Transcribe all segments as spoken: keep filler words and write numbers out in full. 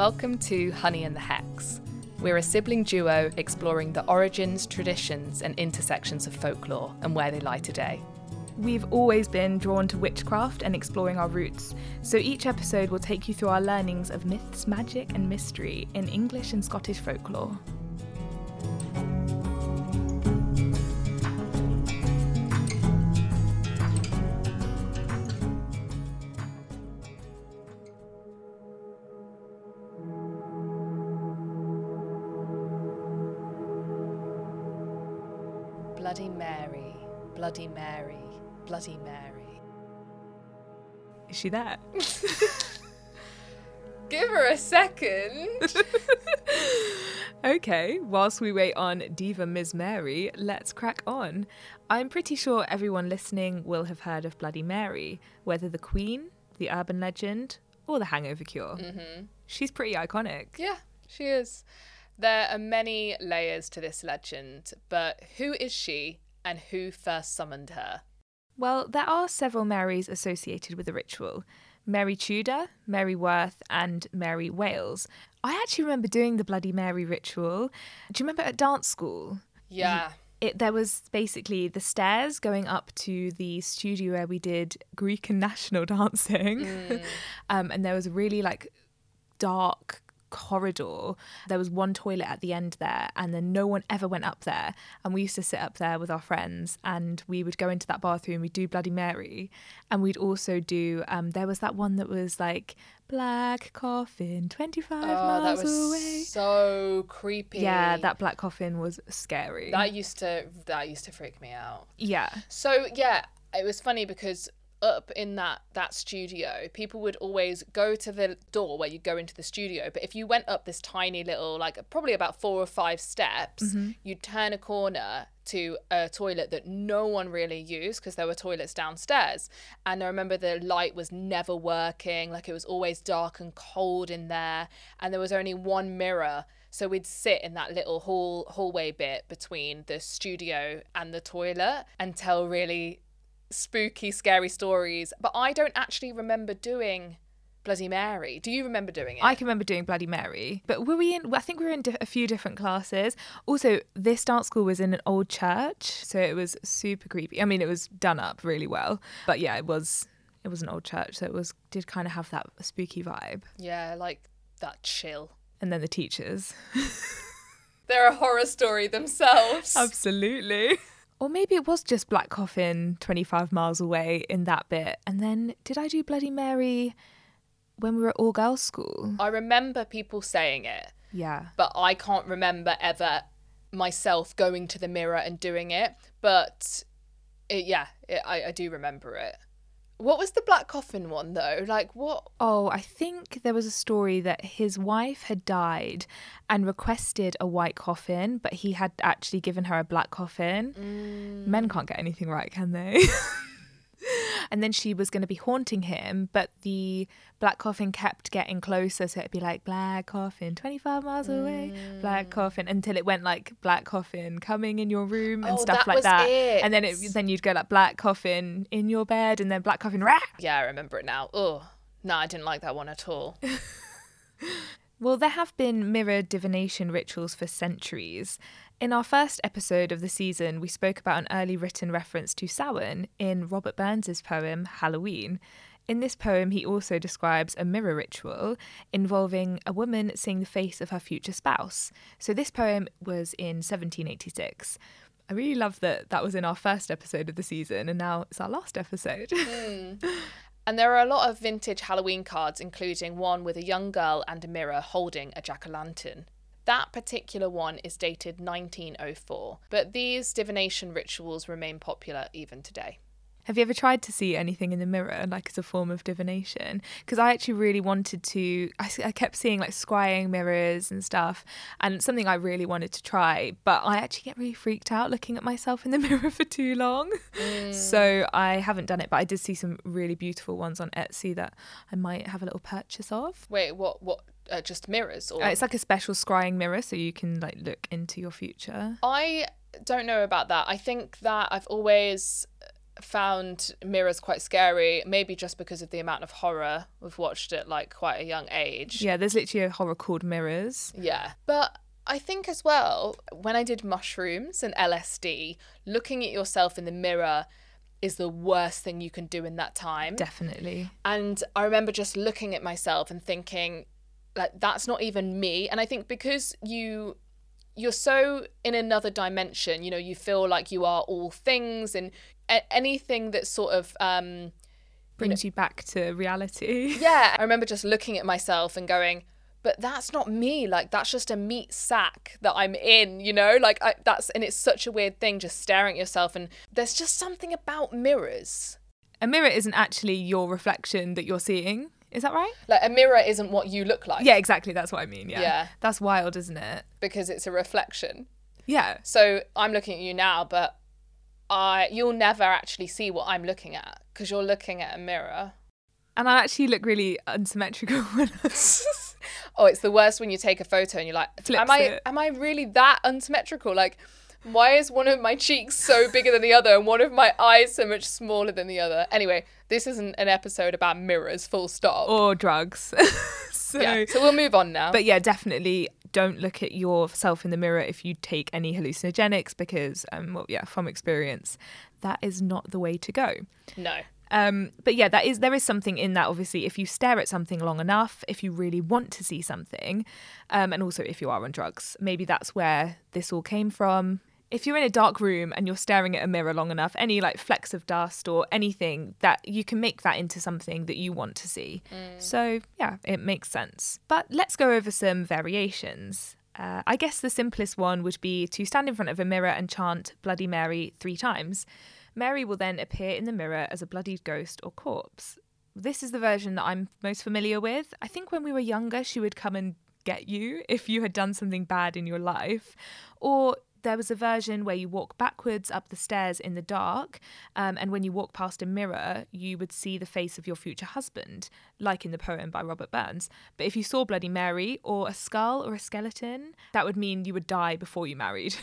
Welcome to Honey and the Hex. We're a sibling duo exploring the origins, traditions, and intersections of folklore and where they lie today. We've always been drawn to witchcraft and exploring our roots, so each episode will take you through our learnings of myths, magic, and mystery in English and Scottish folklore. Bloody Mary, Bloody Mary, Bloody Mary. Is she there? Give her a second. Okay, whilst we wait on Diva Miz Mary, let's crack on. I'm pretty sure everyone listening will have heard of Bloody Mary, whether the Queen, the urban legend, or the hangover cure. Mm-hmm. She's pretty iconic. Yeah, she is. There are many layers to this legend, but who is she and who first summoned her? Well, there are several Marys associated with the ritual. Mary Tudor, Mary Worth, and Mary Wales. I actually remember doing the Bloody Mary ritual. Do you remember at dance school? Yeah. It, there was basically the stairs going up to the studio where we did Greek and national dancing. Mm. um, and there was a really like dark corridor. There was one toilet at the end there, and then no one ever went up there, and we used to sit up there with our friends, and we would go into that bathroom, we'd do Bloody Mary, and we'd also do um there was that one that was like black coffin twenty-five Oh, miles that was away. so creepy. Yeah, that black coffin was scary. That used to that used to freak me out. Yeah. So yeah, it was funny because up in that that studio, people would always go to the door where you go into the studio, but if you went up this tiny little, like probably about four or five steps, Mm-hmm. you'd turn a corner to a toilet that no one really used because there were toilets downstairs. And I remember the light was never working, like it was always dark and cold in there, and there was only one mirror. So we'd sit in that little hall hallway bit between the studio and the toilet and tell really spooky, scary stories. But I don't actually remember doing Bloody Mary. Do you remember doing it? I can remember doing Bloody Mary. But were we in, I think we were in di- a few different classes. Also, this dance school was in an old church, so it was super creepy. I mean, it was done up really well. But yeah, it was it was an old church, so it was did kind of have that spooky vibe. Yeah, like that chill. And then the teachers. They're a horror story themselves. Absolutely. Or maybe it was just Black Coffin twenty-five miles away in that bit. And then did I do Bloody Mary when we were at all girls school? I remember people saying it, Yeah. but I can't remember ever myself going to the mirror and doing it. But it, yeah, it, I, I do remember it. What was the Black Coffin one though? Like what? Oh, I think there was a story that his wife had died and requested a white coffin, but he had actually given her a black coffin. Mm. Men can't get anything right, can they? And then she was going to be haunting him, but the black coffin kept getting closer, so it'd be like black coffin twenty-five miles away, Mm. black coffin, until it went like black coffin coming in your room and Oh, stuff that like was that. it. And then it, then you'd go like black coffin in your bed, and then black coffin rah! Yeah, I remember it now. Oh, no, I didn't like that one at all. Well, there have been mirror divination rituals for centuries. In our first episode of the season, we spoke about an early written reference to Samhain in Robert Burns' poem Halloween. In this poem, he also describes a mirror ritual involving a woman seeing the face of her future spouse. So this poem was in seventeen eighty-six. I really love that that was in our first episode of the season, and now it's our last episode. Mm. And there are a lot of vintage Halloween cards, including one with a young girl and a mirror holding a jack-o'-lantern. That particular one is dated nineteen oh four, but these divination rituals remain popular even today. Have you ever tried to see anything in the mirror, like as a form of divination? Because I actually really wanted to, I, I kept seeing like scrying mirrors and stuff, and it's something I really wanted to try, but I actually get really freaked out looking at myself in the mirror for too long. Mm. So I haven't done it, but I did see some really beautiful ones on Etsy that I might have a little purchase of. Wait, what, what, uh, just mirrors? Or Uh, it's like a special scrying mirror, so you can like look into your future. I don't know about that. I think that I've always found mirrors quite scary, maybe just because of the amount of horror we've watched at like quite a young age. Yeah, there's literally a horror called Mirrors. Yeah. But I think as well, when I did mushrooms and L S D, looking at yourself in the mirror is the worst thing you can do in that time. Definitely. And I remember just looking at myself and thinking, like, that's not even me. And I think because you you're so in another dimension, you know, you feel like you are all things, and a- anything that sort of um brings you, know, you back to reality. Yeah, I remember just looking at myself and going, but that's not me. Like, that's just a meat sack that I'm in, you know, like I, that's, and it's such a weird thing just staring at yourself. And there's just something about mirrors. A mirror isn't actually your reflection that you're seeing. Is that right? Like, a mirror isn't what you look like. Yeah, exactly. That's what I mean. Yeah. Yeah. That's wild, isn't it? Because it's a reflection. Yeah. So I'm looking at you now, but I you'll never actually see what I'm looking at because you're looking at a mirror. And I actually look really unsymmetrical when I... Oh, it's the worst when you take a photo and you're like, Flips am I it. am I really that unsymmetrical? Like, why is one of my cheeks so bigger than the other and one of my eyes so much smaller than the other? Anyway, this isn't an episode about mirrors, full stop. Or drugs. so, yeah, so we'll move on now. But yeah, definitely don't look at yourself in the mirror if you take any hallucinogenics because, um, well, yeah, from experience, that is not the way to go. No. Um, but yeah, that is there is something in that, obviously, if you stare at something long enough, if you really want to see something, um, and also if you are on drugs, maybe that's where this all came from. If you're in a dark room and you're staring at a mirror long enough, any like flecks of dust or anything, that you can make that into something that you want to see. Mm. So yeah, it makes sense. But let's go over some variations. Uh, I guess the simplest one would be to stand in front of a mirror and chant Bloody Mary three times. Mary will then appear in the mirror as a bloodied ghost or corpse. This is the version that I'm most familiar with. I think when we were younger, she would come and get you if you had done something bad in your life. Or there was a version where you walk backwards up the stairs in the dark, um, and when you walk past a mirror, you would see the face of your future husband, like in the poem by Robert Burns. But if you saw Bloody Mary or a skull or a skeleton, that would mean you would die before you married.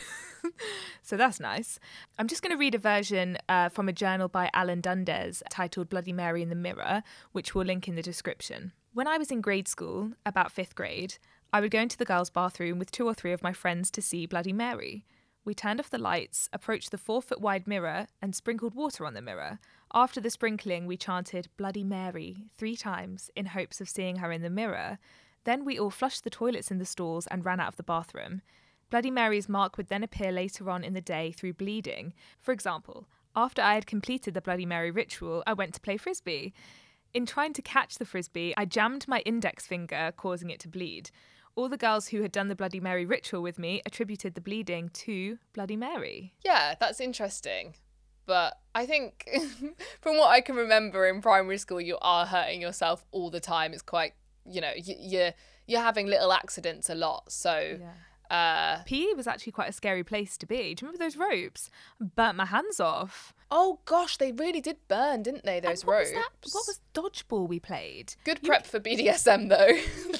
So that's nice. I'm just going to read a version uh, from a journal by Alan Dundes titled Bloody Mary in the Mirror, which we'll link in the description. When I was in grade school, about fifth grade, I would go into the girls' bathroom with two or three of my friends to see Bloody Mary. We turned off the lights, approached the four-foot-wide mirror, and sprinkled water on the mirror. After the sprinkling, we chanted Bloody Mary three times in hopes of seeing her in the mirror. Then we all flushed the toilets in the stalls and ran out of the bathroom. Bloody Mary's mark would then appear later on in the day through bleeding. For example, after I had completed the Bloody Mary ritual, I went to play frisbee. In trying to catch the frisbee, I jammed my index finger, causing it to bleed. All the girls who had done the Bloody Mary ritual with me attributed the bleeding to Bloody Mary. Yeah, that's interesting. But I think from what I can remember in primary school, you are hurting yourself all the time. It's quite, you know, you're, you're having little accidents a lot. So... Yeah. Uh, P E was actually quite a scary place to be. Do you remember those ropes? Burnt my hands off. Oh gosh, they really did burn, didn't they, those what ropes? Was that? What was dodgeball we played? Good prep you... for B D S M though.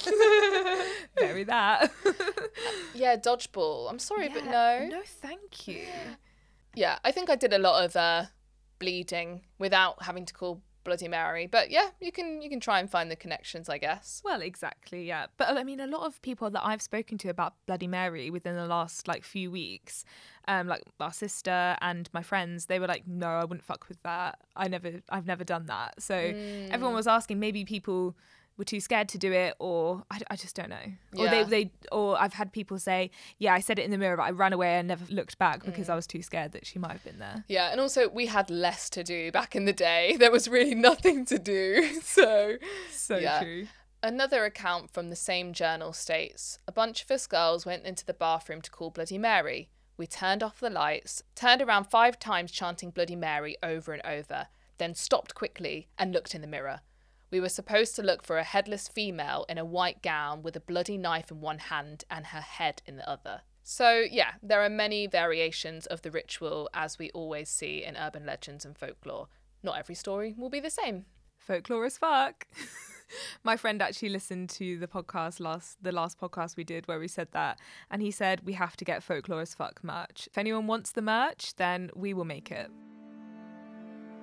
Very that. Yeah, dodgeball. I'm sorry, yeah, but no. No, thank you. Yeah, I think I did a lot of uh, bleeding without having to call Bloody Mary, but yeah, you can you can try and find the connections, I guess. Well, exactly, yeah. But I mean, a lot of people that I've spoken to about Bloody Mary within the last like few weeks, um, like our sister and my friends, they were like, "No, I wouldn't fuck with that. I never, I've never done that." So mm. everyone was asking, maybe people were too scared to do it, or I, I just don't know. Yeah. Or they, they, or I've had people say, yeah, I said it in the mirror, but I ran away and never looked back because mm. I was too scared that she might have been there. Yeah, and also we had less to do back in the day. There was really nothing to do. So, so yeah. true. Another account from the same journal states, a bunch of us girls went into the bathroom to call Bloody Mary. We turned off the lights, turned around five times chanting Bloody Mary over and over, then stopped quickly and looked in the mirror. We were supposed to look for a headless female in a white gown with a bloody knife in one hand and her head in the other. So, yeah, there are many variations of the ritual, as we always see in urban legends and folklore. Not every story will be the same. Folklore as fuck. My friend actually listened to the podcast last, the last podcast we did where we said that, and he said we have to get folklore as fuck merch. If anyone wants the merch, then we will make it.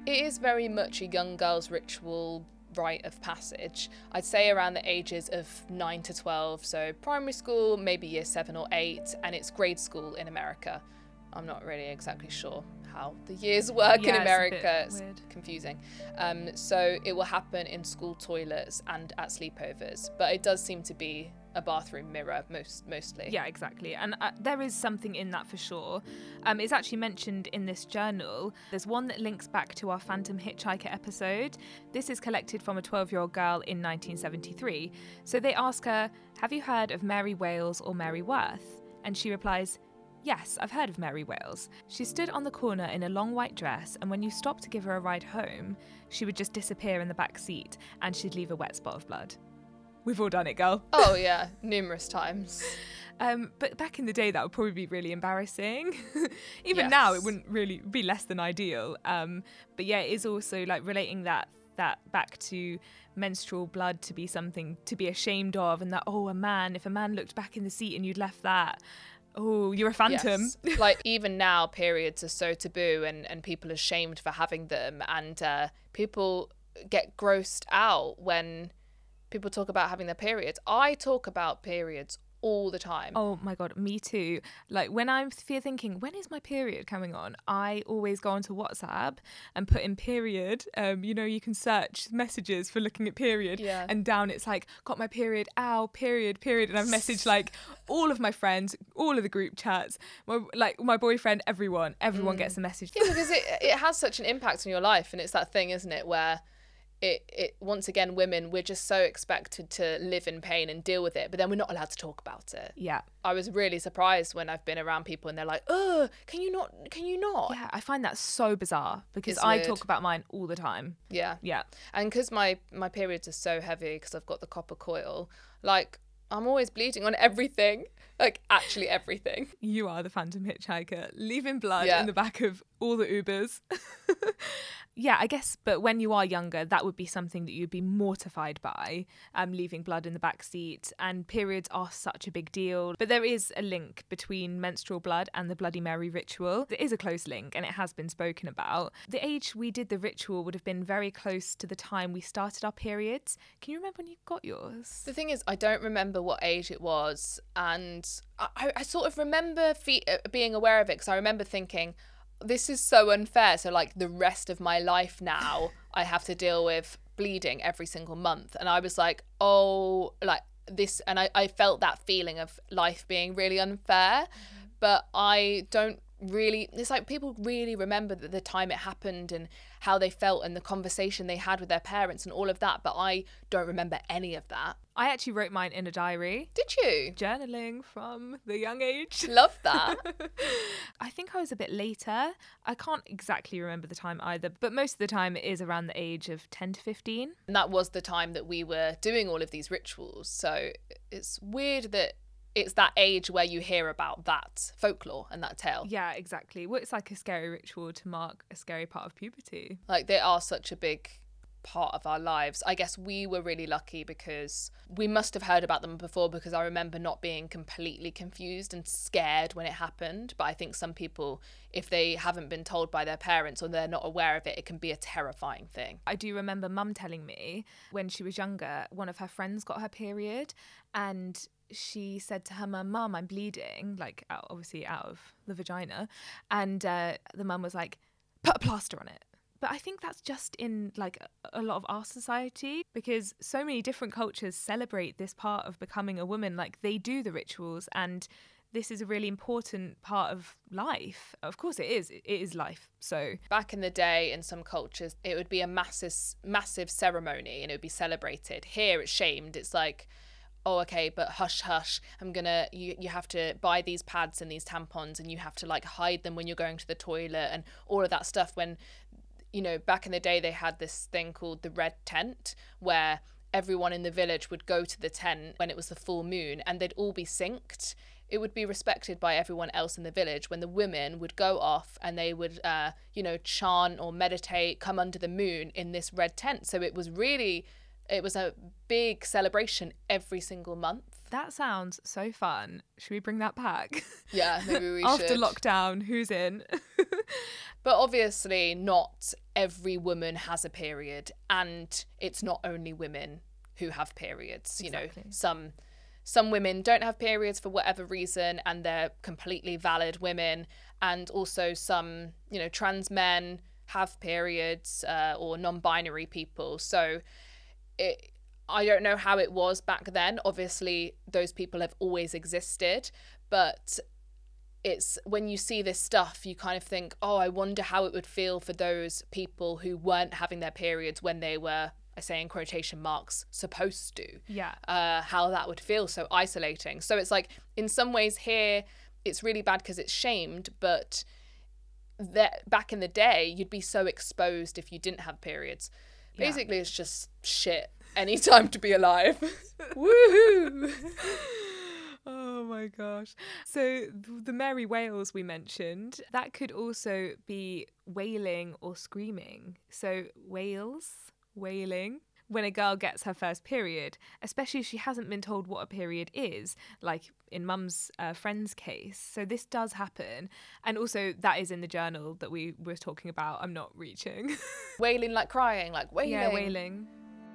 It is very much a young girl's ritual rite of passage. I'd say around the ages of nine to twelve, so primary school, maybe year seven or eight, and it's grade school in America. I'm not really exactly sure how the years work yeah, in America. It's, it's confusing. Um, so it will happen in school toilets and at sleepovers, but it does seem to be a bathroom mirror most mostly. Yeah, exactly. And uh, there is something in that for sure. Um, it's actually mentioned in this journal. There's one that links back to our Phantom Hitchhiker episode. This is collected from a twelve-year-old girl in nineteen seventy-three. So they ask her, have you heard of Mary Wales or Mary Worth? And she replies, yes, I've heard of Mary Wales. She stood on the corner in a long white dress, and when you stopped to give her a ride home, she would just disappear in the back seat and she'd leave a wet spot of blood. We've all done it, girl. Oh, yeah, numerous times. Um, but back in the day, that would probably be really embarrassing. Even Yes. now, it wouldn't really be less than ideal. Um, but yeah, it is also like relating that that back to menstrual blood to be something to be ashamed of, and that, oh, a man, if a man looked back in the seat and you'd left that, oh, you're a phantom. Yes. Like, even now, periods are so taboo, and, and people are shamed for having them, and uh, people get grossed out when people talk about having their periods. I talk about periods all the time. Oh my God, me too. Like when I'm th- thinking, when is my period coming on? I always go onto WhatsApp and put in period. Um, you know, you can search messages for looking at period, Yeah. and down it's like, got my period, ow, period, period. And I've messaged like all of my friends, all of the group chats, my, like my boyfriend, everyone, everyone Mm. gets a message. Yeah, because it, it has such an impact on your life, and it's that thing, isn't it, where it, it once again, women, we're just so expected to live in pain and deal with it, but then we're not allowed to talk about it. Yeah. I was really surprised when I've been around people and they're like, oh, can you not, can you not? Yeah, I find that so bizarre because It's I weird. talk about mine all the time. Yeah. Yeah. And because my, my periods are so heavy because I've got the copper coil, like, I'm always bleeding on everything, like actually everything. You are the Phantom Hitchhiker, leaving blood Yeah. in the back of all the Ubers. Yeah, I guess, but when you are younger, that would be something that you'd be mortified by, um, leaving blood in the back seat. And periods are such a big deal. But there is a link between menstrual blood and the Bloody Mary ritual. There is a close link, and it has been spoken about. The age we did the ritual would have been very close to the time we started our periods. Can you remember when you got yours? The thing is, I don't remember what age it was, and I, I sort of remember fe- uh, being aware of it because I remember thinking, this is so unfair. So, like, the rest of my life now, I have to deal with bleeding every single month. And I was like, oh, like this. And I, I felt that feeling of life being really unfair. Mm-hmm. But I don't really, it's like people really remember the, the time it happened and how they felt and the conversation they had with their parents and all of that, but I don't remember any of that. I actually wrote mine in a diary. Did you? Journaling from the young age. Love that. I think I was a bit later. I can't exactly remember the time either, but most of the time it is around the age of ten to fifteen. And that was the time that we were doing all of these rituals, so it's weird that it's that age where you hear about that folklore and that tale. Yeah, exactly. Well, it's like a scary ritual to mark a scary part of puberty. Like, they are such a big part of our lives. I guess we were really lucky because we must have heard about them before, because I remember not being completely confused and scared when it happened. But I think some people, if they haven't been told by their parents or they're not aware of it, it can be a terrifying thing. I do remember mum telling me when she was younger, one of her friends got her period, and she said to her mum, Mum, I'm bleeding, like out, obviously out of the vagina. And uh, the mum was like, put a plaster on it. But I think that's just in like a lot of our society, because so many different cultures celebrate this part of becoming a woman. Like, they do the rituals, and this is a really important part of life. Of course it is. It is life. So back in the day, in some cultures, it would be a massive, massive ceremony and it would be celebrated. Here it's shamed. It's like, oh, okay, but hush, hush, I'm gonna, you, you have to buy these pads and these tampons and you have to like hide them when you're going to the toilet and all of that stuff. When, you know, back in the day, they had this thing called the red tent, where everyone in the village would go to the tent when it was the full moon and they'd all be synced. It would be respected by everyone else in the village when the women would go off and they would, uh, you know, chant or meditate, come under the moon in this red tent. So it was really, it was a big celebration every single month. that sounds so fun. Should we bring that back? Yeah, maybe we After should. lockdown, who's in? But obviously not every woman has a period, and it's not only women who have periods. You Exactly. know, some some women don't have periods for whatever reason, and they're completely valid women. And also some, you know, trans men have periods, uh, or non-binary people. So it, I don't know how it was back then. Obviously, those people have always existed, but it's when you see this stuff, you kind of think, oh, I wonder how it would feel for those people who weren't having their periods when they were, I say in quotation marks, supposed to. Yeah. Uh, how that would feel so isolating. So it's like, in some ways here, it's really bad because it's shamed, but that back in the day, you'd be so exposed if you didn't have periods. Yeah. Basically, it's just shit. Any time to be alive. Woohoo! Oh my gosh. So the Mary wails we mentioned, that could also be wailing or screaming. So wails, wailing, when a girl gets her first period, especially if she hasn't been told what a period is, like in Mum's uh, friend's case. So this does happen. And also that is in the journal that we were talking about. I'm not reaching. Wailing like crying, like wailing. Yeah, wailing.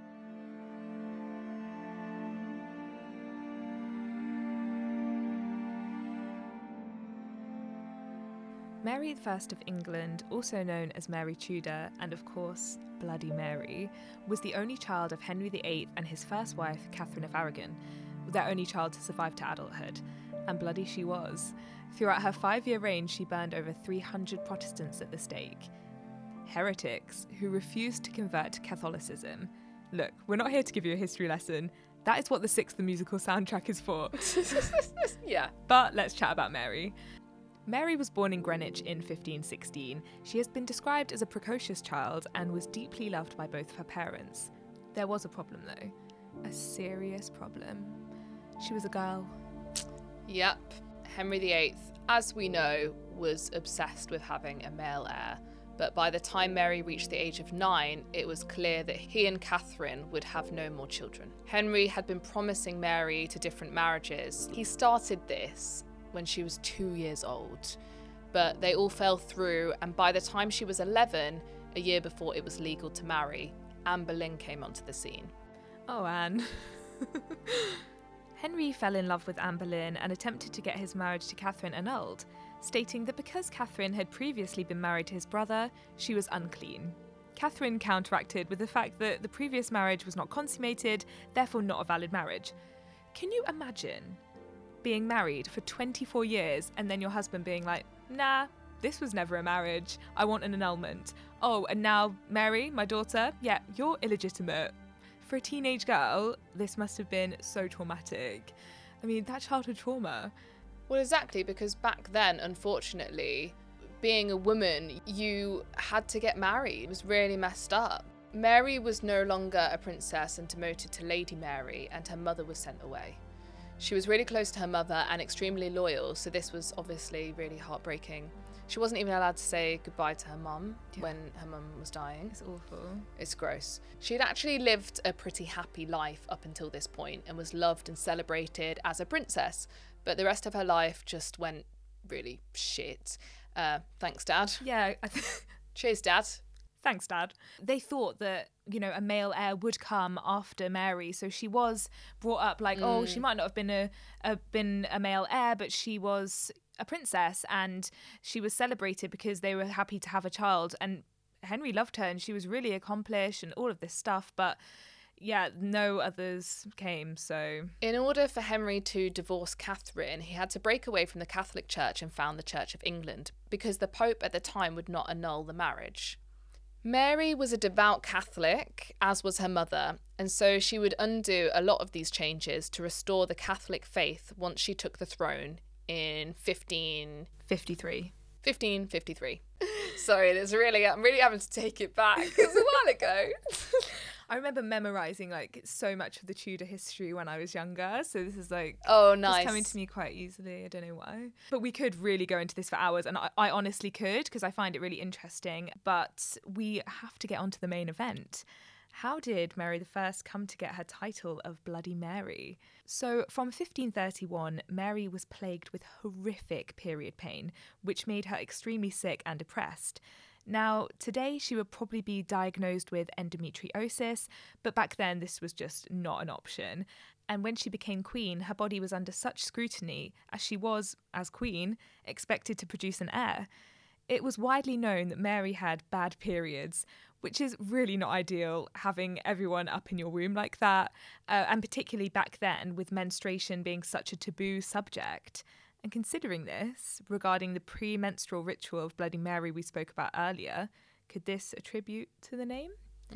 Mary the First of England, also known as Mary Tudor, and of course, Bloody Mary, was the only child of Henry the Eighth and his first wife, Catherine of Aragon, their only child to survive to adulthood. And bloody she was. Throughout her five-year reign, she burned over three hundred Protestants at the stake. Heretics who refused to convert to Catholicism. Look, we're not here to give you a history lesson. That is what the Sixth the Musical soundtrack is for. Yeah. But let's chat about Mary. Mary was born in Greenwich in fifteen sixteen. She has been described as a precocious child and was deeply loved by both of her parents. There was a problem though, a serious problem. She was a girl. Yep. Henry the Eighth, as we know, was obsessed with having a male heir. But by the time Mary reached the age of nine, it was clear that he and Catherine would have no more children. Henry had been promising Mary to different marriages. He started this when she was two years old, but they all fell through, and by the time she was eleven, a year before it was legal to marry, Anne Boleyn came onto the scene. Oh, Anne. Henry fell in love with Anne Boleyn and attempted to get his marriage to Catherine annulled, stating that because Catherine had previously been married to his brother, she was unclean. Catherine counteracted with the fact that the previous marriage was not consummated, therefore not a valid marriage. Can you imagine being married for twenty-four years and then your husband being like, nah, this was never a marriage, I want an annulment. Oh, and now Mary, my daughter, yeah, you're illegitimate. For a teenage girl, this must have been so traumatic. I mean, that childhood trauma. Well, exactly, because back then, unfortunately, being a woman, you had to get married. It was really messed up. Mary was no longer a princess and demoted to Lady Mary, and her mother was sent away. She was really close to her mother and extremely loyal, so this was obviously really heartbreaking. She wasn't even allowed to say goodbye to her mum Yeah. when her mum was dying. It's awful. It's gross. She had actually lived a pretty happy life up until this point and was loved and celebrated as a princess, but the rest of her life just went really shit. Uh, thanks, Dad. Yeah, I th- Cheers, Dad. thanks, Dad. They thought that, you know, a male heir would come after Mary, so she was brought up like, mm. oh, she might not have been a, a been a male heir, but she was a princess, and she was celebrated because they were happy to have a child. And Henry loved her, and she was really accomplished, and all of this stuff. But yeah, no others came. So in order for Henry to divorce Catherine, he had to break away from the Catholic Church and found the Church of England, because the Pope at the time would not annul the marriage. Mary was a devout Catholic, as was her mother, and so she would undo a lot of these changes to restore the Catholic faith once she took the throne in fifteen fifty-three. fifteen fifty-three. Sorry, that's really, I'm really having to take it back. It was a while ago. I remember memorising like so much of the Tudor history when I was younger, so this is like oh nice just coming to me quite easily. I don't know why, but we could really go into this for hours, and I, I honestly could, because I find it really interesting. But we have to get on to the main event. How did Mary the First come to get her title of Bloody Mary? So, from fifteen thirty-one, Mary was plagued with horrific period pain, which made her extremely sick and depressed. Now, today she would probably be diagnosed with endometriosis, but back then this was just not an option. And when she became queen, her body was under such scrutiny, as she was, as queen, expected to produce an heir. It was widely known that Mary had bad periods, which is really not ideal, having everyone up in your womb like that, uh, and particularly back then with menstruation being such a taboo subject. And considering this, regarding the premenstrual ritual of Bloody Mary we spoke about earlier, could this attribute to the name?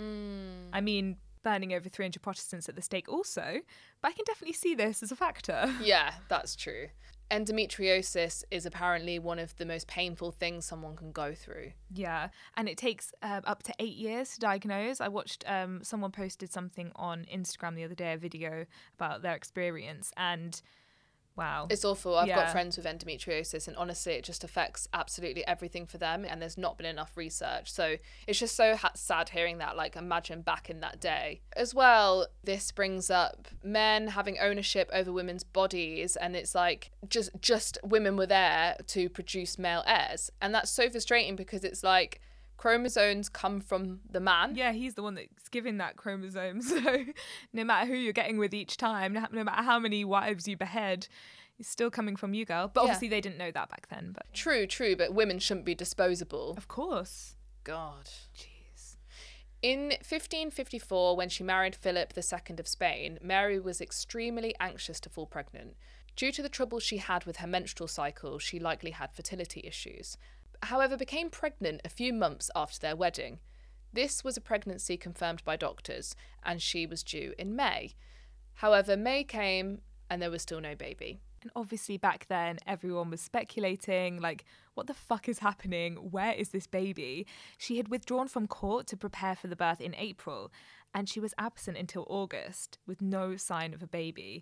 Mm. I mean, burning over three hundred Protestants at the stake also, but I can definitely see this as a factor. Yeah, that's true. Endometriosis is apparently one of the most painful things someone can go through. Yeah, and it takes uh, up to eight years to diagnose. I watched um, someone posted something on Instagram the other day, a video about their experience, and wow. It's awful. I've Yeah. got friends with endometriosis, and honestly, it just affects absolutely everything for them, and there's not been enough research. So it's just so ha- sad hearing that. Like, imagine back in that day. As well, this brings up men having ownership over women's bodies, and it's like just just women were there to produce male heirs. And that's so frustrating because it's like chromosomes come from the man. Yeah, he's the one that's giving that chromosome. So no matter who you're getting with each time, no no matter how many wives you behead, it's still coming from you, girl. But Yeah. obviously they didn't know that back then. But True, true, but women shouldn't be disposable. of course. God. Jeez. In fifteen fifty-four, when she married Philip the Second of Spain, Mary was extremely anxious to fall pregnant. Due to the trouble she had with her menstrual cycle, she likely had fertility issues. However, became pregnant a few months after their wedding. This was a pregnancy confirmed by doctors, and she was due in May. However, May came and there was still no baby. And obviously back then everyone was speculating, like, what the fuck is happening? Where is this baby? She had withdrawn from court to prepare for the birth in April, and she was absent until August with no sign of a baby.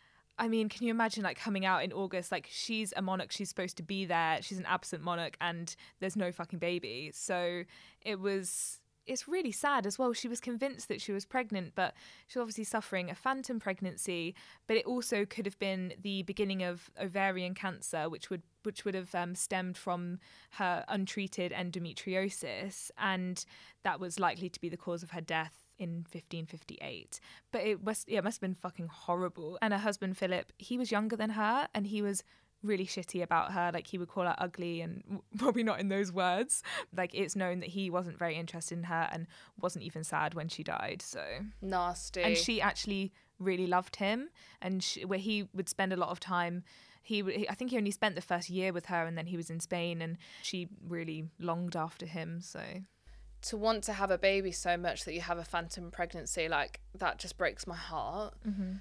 I mean, can you imagine, like, coming out in August, like, she's a monarch, she's supposed to be there, she's an absent monarch, and there's no fucking baby. So it was, it's really sad as well. She was convinced that she was pregnant, but she was obviously suffering a phantom pregnancy, but it also could have been the beginning of ovarian cancer, which would which would have um, stemmed from her untreated endometriosis, and that was likely to be the cause of her death in fifteen fifty-eight. But it must, yeah, it must have been fucking horrible. And her husband Philip, he was younger than her, and he was really shitty about her. Like, he would call her ugly, and probably not in those words. Like, it's known that he wasn't very interested in her and wasn't even sad when she died. So Nasty. and she actually really loved him, and she, where he would spend a lot of time. He, he, I think he only spent the first year with her, and then he was in Spain, and she really longed after him. So to want to have a baby so much that you have a phantom pregnancy, like, that just breaks my heart. mm-hmm.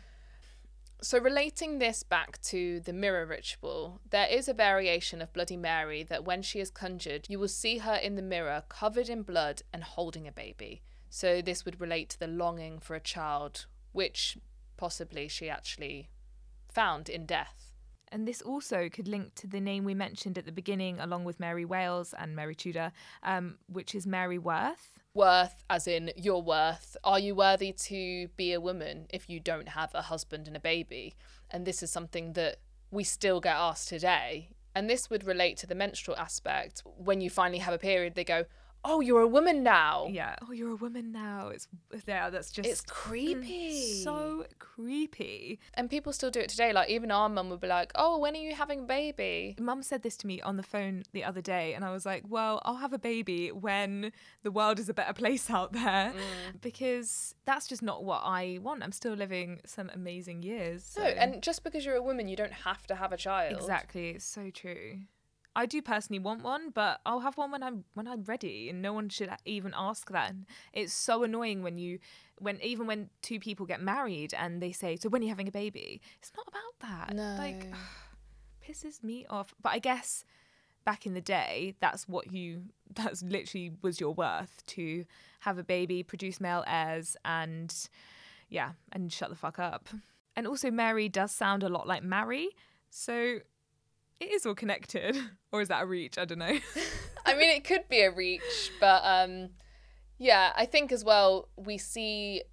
So relating this back to the mirror ritual, there is a variation of Bloody Mary that when she is conjured, you will see her in the mirror covered in blood and holding a baby. So this would relate to the longing for a child, which possibly she actually found in death. And this also could link to the name we mentioned at the beginning, along with Mary Wales and Mary Tudor, um, which is Mary Worth. Worth, as in your worth. Are you worthy to be a woman if you don't have a husband and a baby? And this is something that we still get asked today. And this would relate to the menstrual aspect. When you finally have a period, they go, oh, you're a woman now. Yeah. Oh, you're a woman now. It's yeah. That's just It's creepy. So creepy. And people still do it today. Like, even our mum would be like, oh, when are you having a baby? Mum said this to me on the phone the other day, and I was like, well, I'll have a baby when the world is a better place out there, Mm. because that's just not what I want. I'm still living some amazing years. So. No, and just because you're a woman, you don't have to have a child. Exactly. It's so true. I do personally want one, but I'll have one when I'm when I'm ready, and no one should even ask that. And it's so annoying when you, when even when two people get married and they say, "So when are you having a baby?" It's not about that. No. Like, ugh, pisses me off. But I guess back in the day, that's what you, that's literally was your worth, to have a baby, produce male heirs, and yeah, and shut the fuck up. And also, Mary does sound a lot like Mary, so. It is all connected. Or is that a reach? I don't know. I mean, it could be a reach, but um, Yeah, I think as well, we see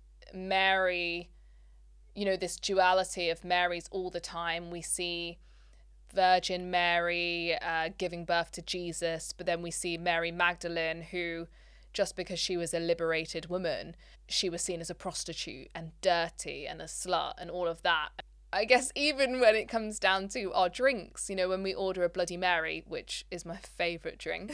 Mary, you know, this duality of Marys all the time. We see Virgin Mary uh, giving birth to Jesus, but then we see Mary Magdalene, who, just because she was a liberated woman, she was seen as a prostitute and dirty and a slut and all of that. I guess even when it comes down to our drinks, you know, when we order a Bloody Mary, which is my favourite drink,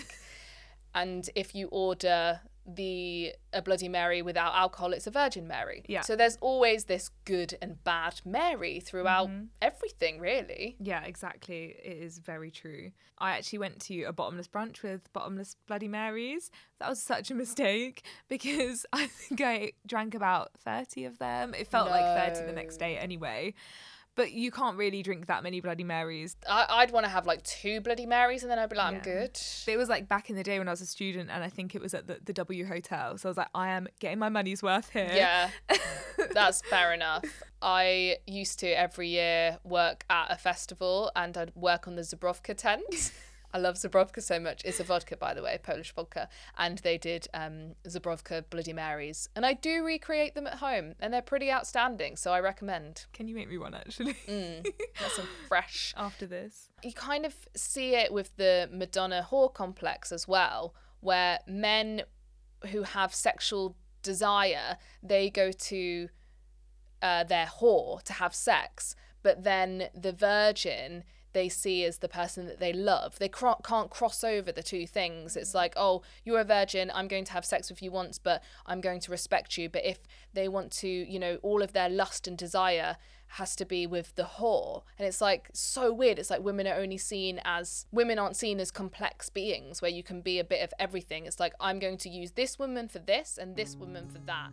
and if you order the a Bloody Mary without alcohol, it's a Virgin Mary. Yeah. So there's always this good and bad Mary throughout mm-hmm. everything, really. Yeah, exactly. It is very true. I actually went to a bottomless brunch with bottomless Bloody Marys. That was such a mistake because I think I drank about thirty of them. It felt no. like thirty the next day anyway. But you can't really drink that many Bloody Marys. I, I'd want to have like two Bloody Marys and then I'd be like, yeah. I'm good. But it was like back in the day when I was a student, and I think it was at the, the W Hotel. So I was like, I am getting my money's worth here. Yeah, that's fair enough. I used to every year work at a festival and I'd work on the Zbrojka tent. I love Zbrojka so much. It's a vodka, by the way, Polish vodka. And they did um, Zbrojka Bloody Marys. And I do recreate them at home. And they're pretty outstanding, so I recommend. Can you make me one, actually? Mm, that's some fresh. After this. You kind of see it with the Madonna whore complex as well, where men who have sexual desire, they go to uh, their whore to have sex. But then the virgin they see as the person that they love. They cr- can't cross over the two things. It's like, oh, you're a virgin, I'm going to have sex with you once, but I'm going to respect you. But if they want to, you know, all of their lust and desire has to be with the whore. And it's like so weird. It's like women are only seen as, women aren't seen as complex beings where you can be a bit of everything. It's like, I'm going to use this woman for this and this woman for that.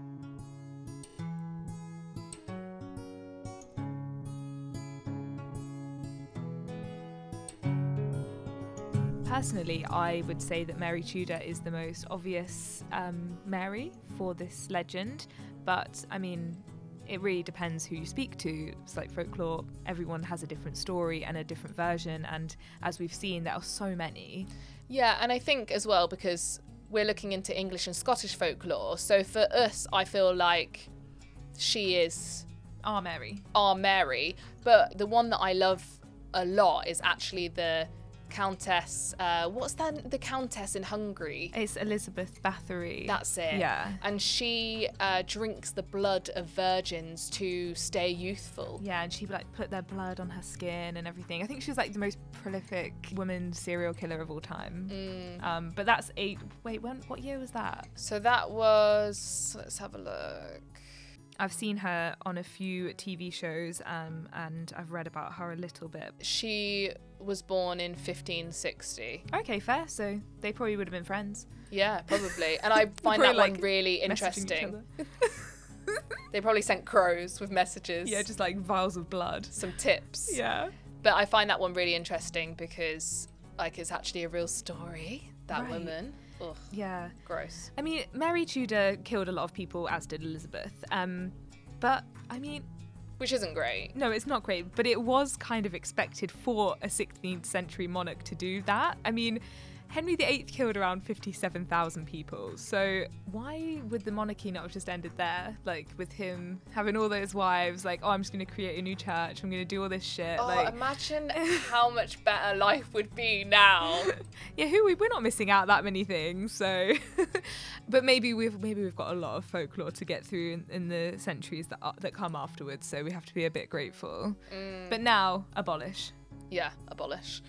Personally, I would say that Mary Tudor is the most obvious um, Mary for this legend. But, I mean, it really depends who you speak to. It's like folklore, everyone has a different story and a different version. And as we've seen, there are so many. Yeah, and I think as well, because we're looking into English and Scottish folklore. So for us, I feel like she is our Mary. Our Mary. But the one that I love a lot is actually the Countess, uh, what's that, the Countess in Hungary? It's Elizabeth Bathory. That's it. Yeah. And she uh, drinks the blood of virgins to stay youthful. Yeah, and she like put their blood on her skin and everything. I think she was like the most prolific woman serial killer of all time. Mm. Um, but that's eight. Wait, when? What year was that? So that was, let's have a look. I've seen her on a few T V shows um, and I've read about her a little bit. She was born in fifteen sixty. Okay, fair. So they probably would have been friends. Yeah, probably. And I find that like one really interesting. They probably sent crows with messages. Yeah, just like vials of blood. Some tips. Yeah. But I find that one really interesting because like it's actually a real story, that right. woman. Ugh, yeah. Gross. I mean, Mary Tudor killed a lot of people, as did Elizabeth. Um, but, I mean... Which isn't great. No, it's not great, but it was kind of expected for a sixteenth century monarch to do that. I mean, Henry the Eighth killed around fifty-seven thousand people, so why would the monarchy not have just ended there? Like, with him having all those wives, like, oh, I'm just going to create a new church, I'm going to do all this shit. Oh, like, imagine how much better life would be now. Yeah, who we, we're not missing out that many things, so... But maybe we've maybe we've got a lot of folklore to get through in, in the centuries that are, that come afterwards, so we have to be a bit grateful. Mm. But now, abolish. Yeah, abolish.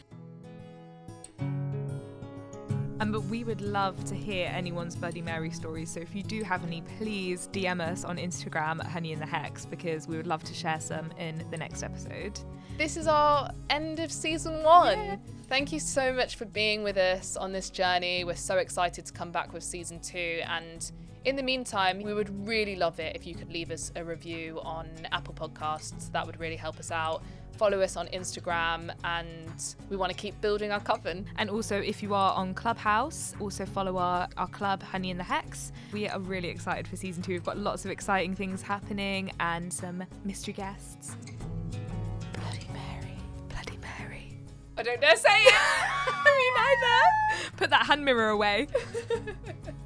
Um, but we would love to hear anyone's Bloody Mary stories. So if you do have any, please D M us on Instagram at Honey in the Hex, because we would love to share some in the next episode. This is our end of season one. Yeah. Thank you so much for being with us on this journey. We're so excited to come back with season two. And in the meantime, we would really love it if you could leave us a review on Apple Podcasts. That would really help us out. Follow us on Instagram, and we want to keep building our coven. And also, if you are on Clubhouse, also follow our, our club, Honey in the Hex. We are really excited for season two. We've got lots of exciting things happening and some mystery guests. Bloody Mary. Bloody Mary. I don't dare say it. Me neither. Put that hand mirror away.